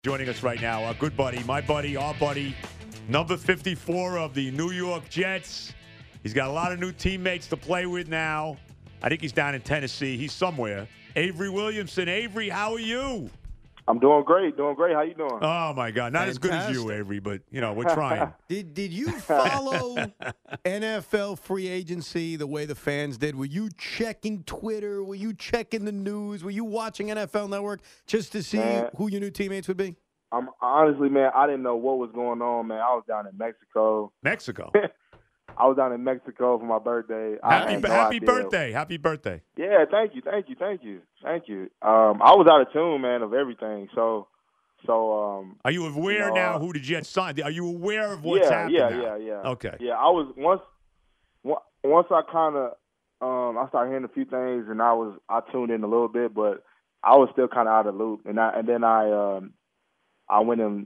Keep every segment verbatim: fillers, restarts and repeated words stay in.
Joining us right now, our good buddy, my buddy, our buddy, number fifty-four of the New York Jets. He's got a lot of new teammates to play with now. I think he's down in Tennessee. He's somewhere. Avery Williamson. Avery, how are you? I'm doing great, doing great. How you doing? Oh, my God. Not Fantastic. As good as you, Avery, but, you know, we're trying. Did Did you follow N F L free agency the way the fans did? Were you checking Twitter? Were you checking the news? Were you watching N F L Network just to see man, who your new teammates would be? I'm honestly, man, I didn't know what was going on, man. I was down in Mexico. Mexico? I was down in Mexico for my birthday. Happy, no happy idea. birthday. Happy birthday. Yeah, thank you, thank you, thank you, thank you. Um, I was out of tune, man, of everything. So, so. Um, Are you aware you know, now uh, who the Jets signed? Are you aware of what's yeah, happening yeah, now? yeah, yeah. Okay. Yeah, I was once. Once I kind of, um, I started hearing a few things, and I was I tuned in a little bit, but I was still kind of out of the loop. And I and then I, um, I went and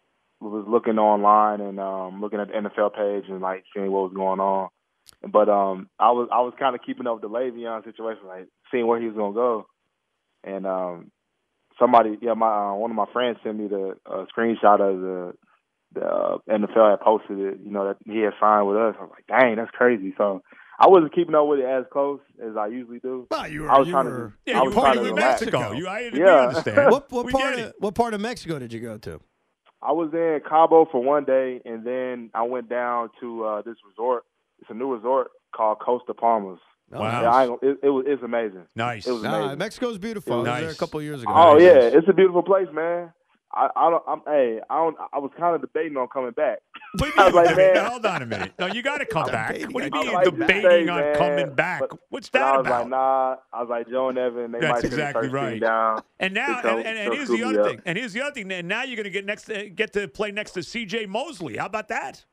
was looking online and um, looking at the N F L page and like seeing what was going on. But um, I was I was kind of keeping up with the Le'Veon situation, like seeing where he was gonna go. And um, somebody, yeah, my uh, one of my friends sent me the uh, screenshot of the the uh, N F L had posted it. You know that he had signed with us. I was like, dang, that's crazy. So I wasn't keeping up with it as close as I usually do. Well, you were. I was you trying were, to. Yeah, I you was were trying in to Mexico. relax. You, I, yeah. we understand. What, what we part get of it. what part of Mexico did you go to? I was in Cabo for one day, and then I went down to uh, this resort. It's a new resort called Costa Palmas. Wow. Yeah, I, it, it was it's amazing. Nice. It was Nah, amazing. Mexico's beautiful. I was Nice. there a couple of years ago. Oh Nice. yeah, it's a beautiful place, man. I, I don't. I'm. Hey, I don't. I was kind of debating on coming back. Wait, I was like, wait, man. no, hold on a minute. No, you got to come back. Debating What do you on mean I you're like to debating say, on man, coming back? but- What's But that I was about? like, nah. I was like, Joe and Evan. They That's might send exactly the first right. team down. And now, They'll- and, and, and they'll here's scoop the me other up. thing. And here's the other thing. And now you're going to get next, uh, get to play next to C J Mosley. How about that?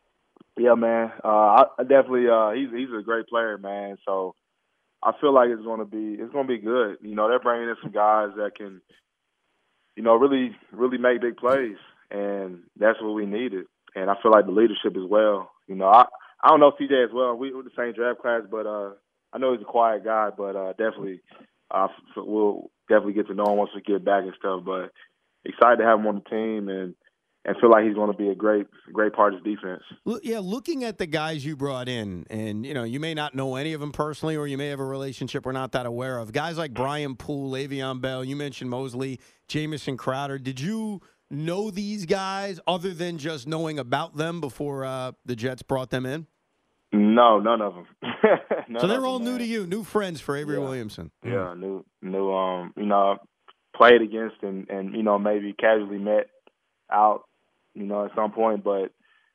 Yeah, man. Uh, I, I definitely. Uh, he's he's a great player, man. So I feel like it's going to be it's going to be good. You know, they're bringing in some guys that can, you know, really really make big plays, and that's what we needed. And I feel like the leadership as well. You know, I I don't know C J as well. We were the same draft class, but uh, I know he's a quiet guy, but uh, definitely uh, we'll definitely get to know him once we get back and stuff. But excited to have him on the team and. And feel like he's going to be a great, great part of the defense. Look, yeah, looking at the guys you brought in, and you know, you may not know any of them personally, or you may have a relationship we're not that aware of. Guys like Brian Poole, Le'Veon Bell, you mentioned Mosley, Jamison Crowder. Did you know these guys other than just knowing about them before uh, the Jets brought them in? No, none of them. none So they're of all them, new man. to you, new friends for Avery Yeah. Williamson. Yeah, new, new. Um, you know, played against and and you know maybe casually met out. You know, at some point, but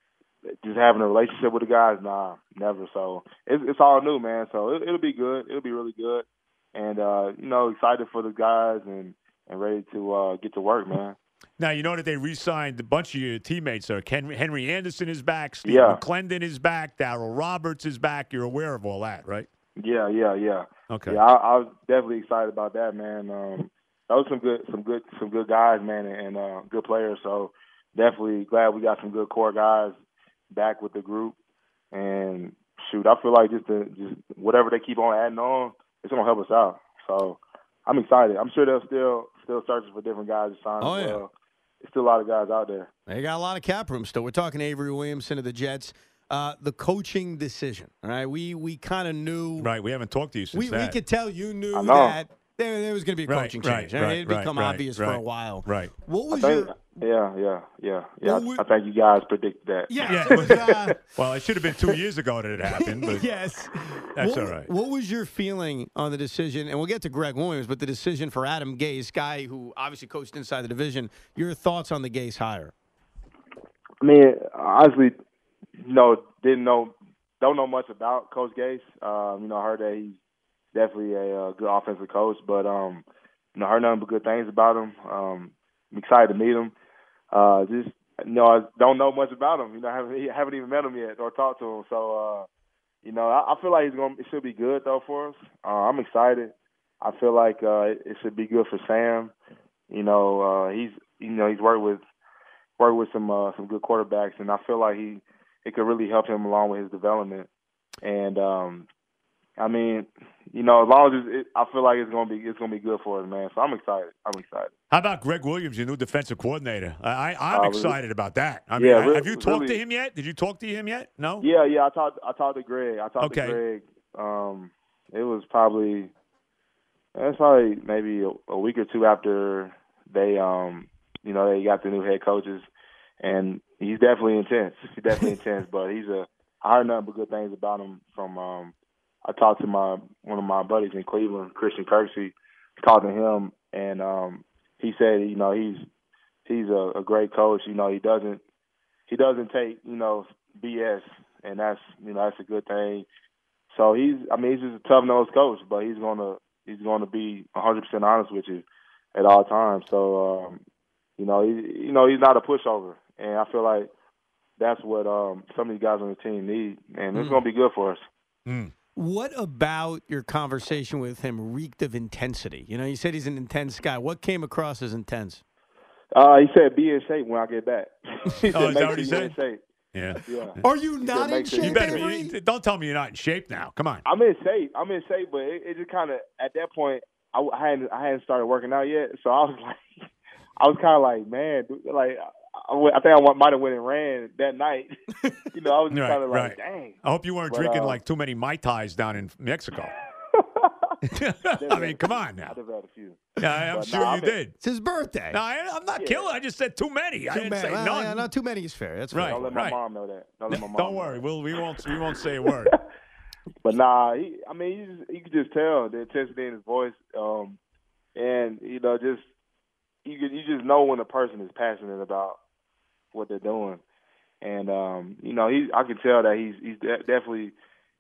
just having a relationship with the guys, nah, never. So it's, it's all new, man. So it, it'll be good. It'll be really good, and uh, you know, excited for the guys and, and ready to uh, get to work, man. Now, you know that they re-signed a bunch of your teammates there. Ken, Henry Anderson is back. Steve Yeah. McClendon is back. Darrell Roberts is back. You're aware of all that, right? Yeah, yeah, yeah. Okay. Yeah, I, I was definitely excited about that, man. Um, those some good, some good, some good guys, man, and uh, good players. So. Definitely glad we got some good core guys back with the group, and shoot, I feel like just the, just whatever they keep on adding on, it's gonna help us out. So I'm excited. I'm sure they'll still still searching for different guys to sign. Oh, as yeah. well. There's still a lot of guys out there. They got a lot of cap room still. We're talking Avery Williamson of the Jets. Uh, the coaching decision, all right? We we kind of knew. Right. We haven't talked to you since We, we that. could tell you knew I know. that there, there was going to be a Right, coaching right, change. I mean, right, it had become right, obvious right, for a while. Right. What was I think, your yeah, yeah, yeah, yeah. Well, we- I, I think you guys predicted that. yeah? Yeah. it was, uh, Well, it should have been two years ago that it happened, but yes, that's what, all right. What was your feeling on the decision? And we'll get to Greg Williams, but the decision for Adam Gase, guy who obviously coached inside the division. Your thoughts on the Gase hire? I mean, honestly, you know, didn't know, don't know much about Coach Gase. Um, you know, I heard that he's definitely a, uh good offensive coach, but um, you know, I heard nothing but good things about him. Um, I'm excited to meet him. Uh, just you know, I don't know much about him. You know, I haven't, I haven't even met him yet or talked to him. So, uh, you know, I, I feel like he's going. It should be good though for us. Uh, I'm excited. I feel like uh, it, it should be good for Sam. You know, uh, he's you know he's worked with worked with some uh, some good quarterbacks, and I feel like he it could really help him along with his development. And um, I mean, you know, as long as it's, it, I feel like it's gonna be it's gonna be good for us, man. So I'm excited. I'm excited. How about Greg Williams, your new defensive coordinator? I, I, I'm Uh, excited about that. I yeah, mean, re- have you talked to really- him yet? Did you talk to him yet? No? Yeah, yeah. I talked. I talked to Greg. I talked Okay. to Greg. Um, it was probably it's probably maybe a, a week or two after they, um, you know, they got the new head coaches, and he's definitely intense. He's definitely intense, but he's a. I heard nothing but good things about him from. Um, I talked to my one of my buddies in Cleveland, Christian Kirksey. Talked to him, and um, he said, you know, he's he's a, a great coach. You know, he doesn't he doesn't take you know B S, and that's you know that's a good thing. So he's I mean he's just a tough nosed coach, but he's gonna he's gonna be one hundred percent honest with you at all times. So um, you know he you know he's not a pushover, and I feel like that's what um, some of these guys on the team need, and it's Mm. gonna be good for us. Mm. What about your conversation with him reeked of intensity? You know, you said he's an intense guy. What came across as intense? Uh, he said, "Be in shape when I get back." he said, Oh, is that "Make what he sure you're said? in shape." Yeah. Yeah, Are you He not said, in make sure shape, You better Avery? be. Don't tell me you're not in shape now. Come on. I'm in shape. I'm in shape, but it, it just kind of at that point I, I hadn't I hadn't started working out yet, so I was like, I was kind of like, man, dude, like I, I think I might have went and ran that night. you know, I was just Right, kind of like, right. dang. I hope you weren't But, drinking uh, like too many Mai Tais down in Mexico. I mean, come on now. I've had a few. Yeah, I'm But, sure nah, you I'm in- did. It's his birthday. No, I, I'm not Yeah. killing. I just said too many. I Too didn't many. say Well, none. yeah, not too many is fair. That's Right. fair. Don't let my right. mom know that. Don't let my mom. Don't know worry. that. We'll, we won't. We won't say a word. But nah, he, I mean, you, just, you can just tell the intensity in his voice, um, and you know, just you can, you just know when a person is passionate about what they're doing, and um, you know, he I can tell that he's he's de- definitely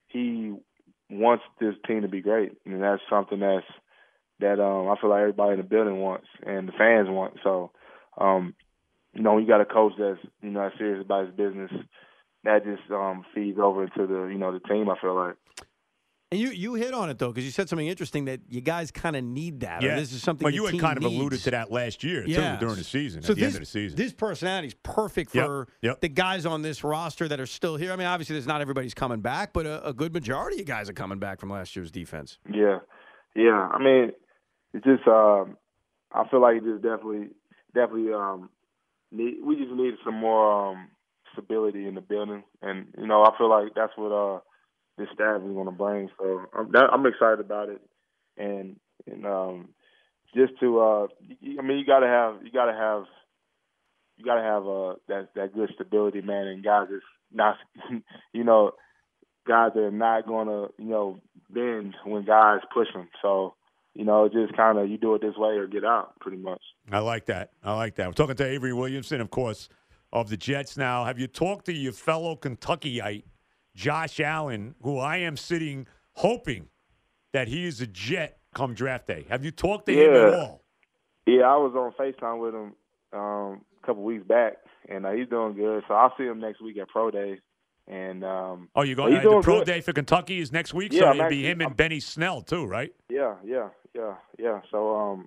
he wants this team to be great, and that's something that's that um, I feel like everybody in the building wants and the fans want. So, um, you know, you got a coach that's you know that's serious about his business. That just um, feeds over into the you know the team. I feel like. And you, you hit on it, though, because you said something interesting that you guys kind of need that. Or Yeah. this is something Well, the you had team kind of needs. alluded to that last year Yes. too during the season. So at the this, end of the season. This personality is perfect Yep, for yep. the guys on this roster that are still here. I mean, obviously, there's not everybody's coming back, but a, a good majority of guys are coming back from last year's defense. Yeah, yeah. I mean, it's just um, I feel like it just definitely, definitely um, need. We just need some more um, stability in the building, and you know, I feel like that's what uh, this staff is going to bring. So I'm, that, I'm excited about it, and and um, just to, uh, I mean, you got to have, you got to have, you got to have uh, that that good stability, man, and guys is not, you know. Guys that are not going to, you know, bend when guys push them. So, you know, just kind of you do it this way or get out, pretty much. I like that. I like that. We're talking to Avery Williamson, of course, of the Jets. Now, have you talked to your fellow Kentuckyite, Josh Allen, who I am sitting hoping that he is a Jet come draft day? Have you talked to him at Yeah. all? Yeah, I was on FaceTime with him um, a couple weeks back, and uh, he's doing good. So I'll see him next week at Pro Day. And um, Oh, you but going? he's Uh, the doing pro good. day for Kentucky is next week, Yeah, so I'm it'll be actually- him and I'm- Benny Snell too, right? Yeah, yeah, yeah, yeah. So um,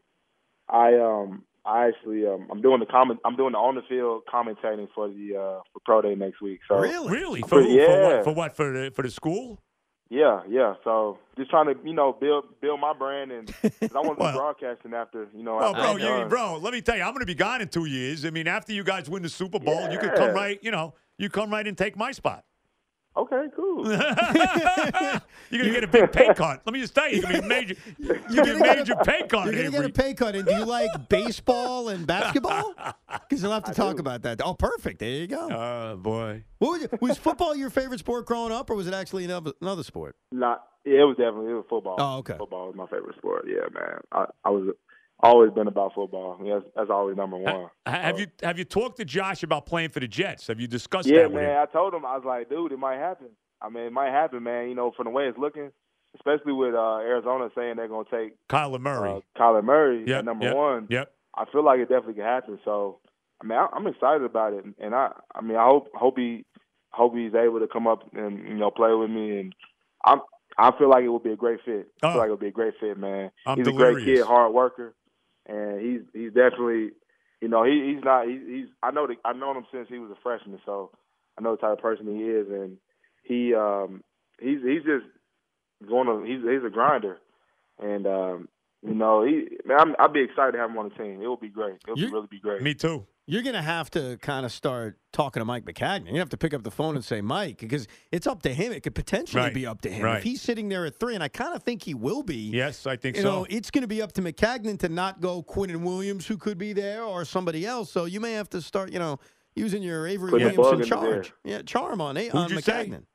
I um, I actually um, I'm doing the comment. I'm doing the on the field commentating for the uh, for Pro Day next week. So Really? For, pretty- who? for yeah. what? For what? For the for the school? Yeah, yeah. So just trying to, you know, build build my brand, and 'cause I want to Well- be broadcasting after, you know. Well, after bro, I'm you, done. bro, let me tell you, I'm going to be gone in two years. I mean, after you guys win the Super Bowl, you could come Yeah. right, you know, you come right and take my spot. Okay, cool. You're going to get a big pay cut. Let me just tell you, you're going to be major. You get a major pay cut, You're going to get Avery. a pay cut. And do you like baseball and basketball? Because you'll have to I talk do. about that. Oh, perfect. There you go. Oh, boy. What was, it, was football your favorite sport growing up, or was it actually another, another sport? Not, yeah, it was definitely it was football. Oh, okay. Football was my favorite sport. Yeah, man. I, I was always been about football. Yeah, that's, that's always number one. Ha- Have So- you have you talked to Josh about playing for the Jets? Have you discussed Yeah, that with man. him? I told him I was like, dude, it might happen. I mean, it might happen, man. You know, from the way it's looking, especially with uh, Arizona saying they're gonna take Kyler Murray. uh, Kyler Murray Yep, at number yep, one. Yep. I feel like it definitely could happen. So, I mean, I, I'm excited about it, and I, I mean, I hope, hope he, hope he's able to come up and you know play with me, and I'm, I feel like it would be a great fit. I Oh. feel like it would be a great fit, man. I'm he's a great delirious. kid, hard worker, and he's, he's definitely, you know, he, he's not, he, he's, I know, the, I've known him since he was a freshman, so I know the type of person he is, and he, um, he's, he's just going to he's he's a grinder, and um, you know he man I'm, I'd be excited to have him on the team. It would be great. It would You- really be great. Me too. You're going to have to kind of start talking to Mike Maccagnan. You have to pick up the phone and say, Mike, because it's up to him. It could potentially Right. be up to him. Right. If he's sitting there at three, and I kind of think he will be. Yes, I think You so. know, it's going to be up to Maccagnan to not go Quinnen Williams, who could be there, or somebody else. So you may have to start, you know, using your Avery Put the Williams bug in in the charge. air. Yeah, charm on, eh, Who'd on you say? Maccagnan.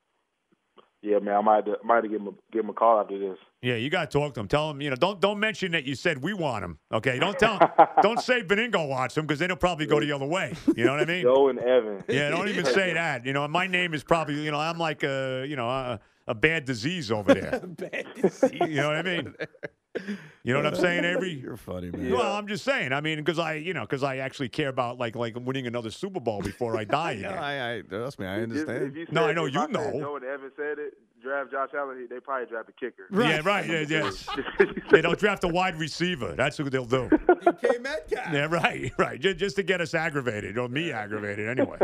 Yeah, man, I might have to, might have to give him a, give him a call after this. Yeah, you got to talk to him. Tell him, you know, don't don't mention that you said we want him. Okay, don't tell, don't say Beningo wants him because then he'll probably go the other way. You know what I mean? Joe and Evan. Yeah, don't even say that. You know, my name is probably, you know, I'm like a, you know, a, a bad disease over there. Bad disease. You know what I mean? You know what I'm saying, Avery? You're funny, man. Yeah. Well, I'm just saying. I mean, because I, you know, because I actually care about like like winning another Super Bowl before I die. No, again. I, I, trust me, I If- understand. if you No, said- I know if you said know. Joe and Evan said it. Draft Josh Allen. he- They probably draft a kicker. Yeah, right. Yeah, yes. They don't draft a wide receiver. That's what they'll do. D K Metcalf. Yeah, right, right. Just, just to get us aggravated, or me aggravated, anyway.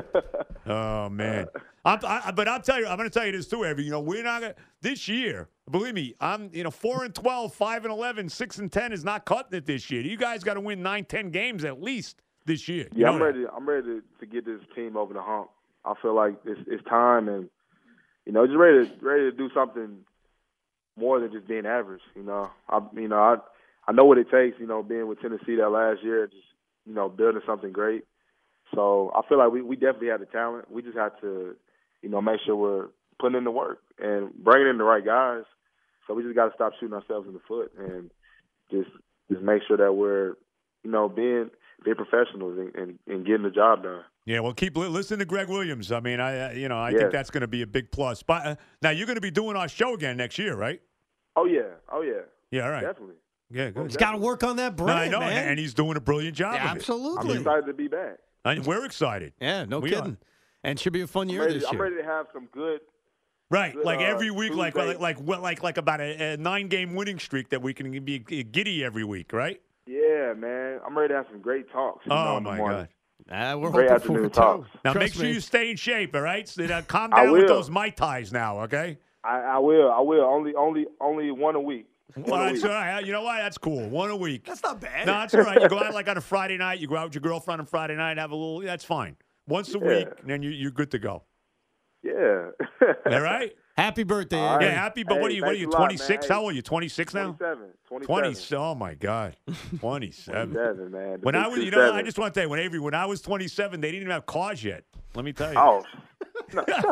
Oh man, I'm, I, but I'll tell you, I'm going to tell you this too, Avery. You know, we're not gonna, this year. Believe me, I'm. You know, four and twelve, five and eleven, six and ten is not cutting it this year. You guys got to win nine, ten games at least this year. You Yeah, know I'm that. ready. I'm ready to, to get this team over the hump. I feel like it's, it's time, and you know, just ready to ready to do something more than just being average. You know, I you know I I know what it takes. You know, being with Tennessee that last year, just you know, building something great. So I feel like we, we definitely have the talent. We just have to, you know, make sure we're putting in the work and bringing in the right guys. So we just got to stop shooting ourselves in the foot and just just make sure that we're, you know, being being professionals and, and, and getting the job done. Yeah, well, keep li- listening to Greg Williams. I mean, I, uh, you know, I Yes. think that's going to be a big plus. But uh, now you're going to be doing our show again next year, right? Oh yeah, oh yeah, Yeah, all right. definitely. Yeah, good. He's got to work on that No, brand, I know, man. and he's doing a brilliant job Yeah, of it. I'm absolutely. excited to be back. And we're excited. Yeah, no We kidding. And should be a fun I'm year ready, this I'm year. ready to have some good. Right, Good, like uh, every week, like Tuesday. like like well, like like about a, a nine-game winning streak that we can be giddy every week, right? Yeah, man, I'm ready to have some great talks. You know, Oh in the my morning. God! Ah, we're Great hoping for afternoon it, talks. too. Now Trust make sure me. you stay in shape, all right? So, now, calm I down with will. those Mai Tais now, okay? I, I will, I will. Only, only, only one a week. One Well, a that's week. all right. You know what? That's cool. One a week. That's not bad. No, that's all right. You go out like on a Friday night. You go out with your girlfriend on Friday night, have a little. That's fine. Once a Yeah. week, and then you, you're good to go. Yeah. All right? Happy birthday, All Avery. Yeah, happy. But what are Hey, you? What are thanks you? a lot, twenty-six? man. How old are you? twenty-six now? twenty-seven. twenty-seven. Twenty. Oh my God, twenty-seven. twenty-seven, man. The When big I was, two you know, I seven. just want to tell you, when Avery, when I was twenty-seven, they didn't even have cars yet. Let me tell you. Oh. No, shut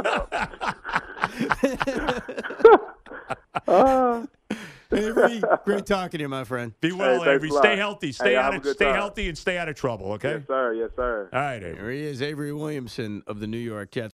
up. uh, Avery, great talking to you, my friend. Be well, thanks Avery. a lot. Stay healthy. Stay Hey, out have a of good stay time. healthy and stay out of trouble. Okay. yes, sir. Yes, sir. All right, Avery. There he is, Avery Williamson of the New York Jets.